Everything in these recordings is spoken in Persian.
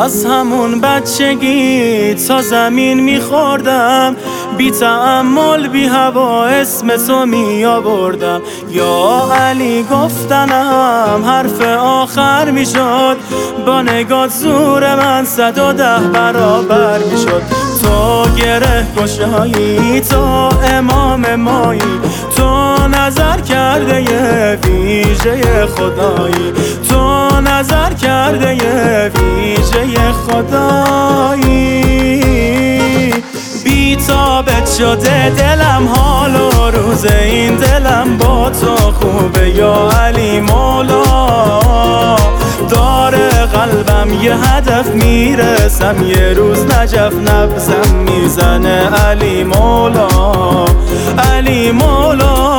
از همون بچگی تا زمین میخوردم، بی تأمل بی هوا اسم تو می آوردم. یا علی گفتنم حرف آخر میشد، با نگات زور من 110 برابر میشد. تو گره گشایی، تو امام مایی، تو نظر کرده یه ویژه خدایی، تو نظر کرده یه ویژه خدایی. بی‌تابت شده دلم، حال و روز این دلم با تو خوبه یا علی مولا. داره قلبم یه هدف، میرسم یه روز نجف، نبضم میزنه علی مولا، علی مولا.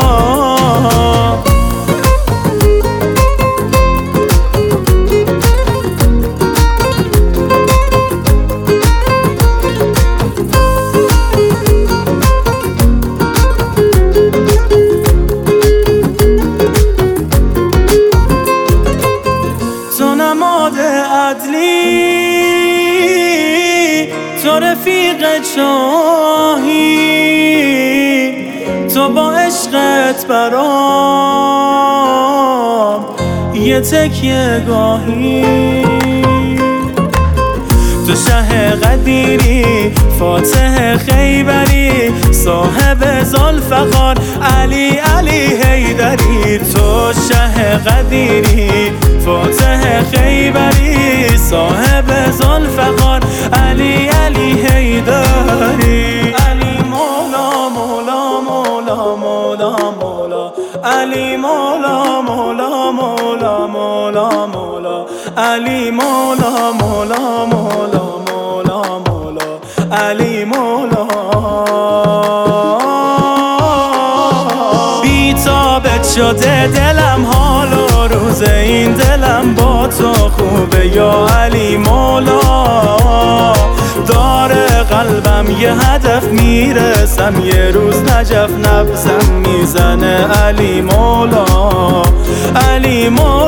عدلی تو رفیق شاهی، تو با عشقت برام یه تکیه گاهی. تو شه قدیری، فاتح خیبری، صاحب ذوالفقار، علی علی حیدری. تو شه قدیری، فاتح خیبری، صاحب ذوالفقار، علی علی حیدری. علی مولا مولا مولا مولا مولا، علی مولا مولا مولا مولا مولا، علی مولا مولا مولا مولا مولا، علی مولا. بی‌تابت شده دلم، حال و روز این دلم با تو خوبه یا علی مولا. داره قلبم یه هدف، میرسم یه روز نجف، نبضم میزنه علی مولا، علی مولا.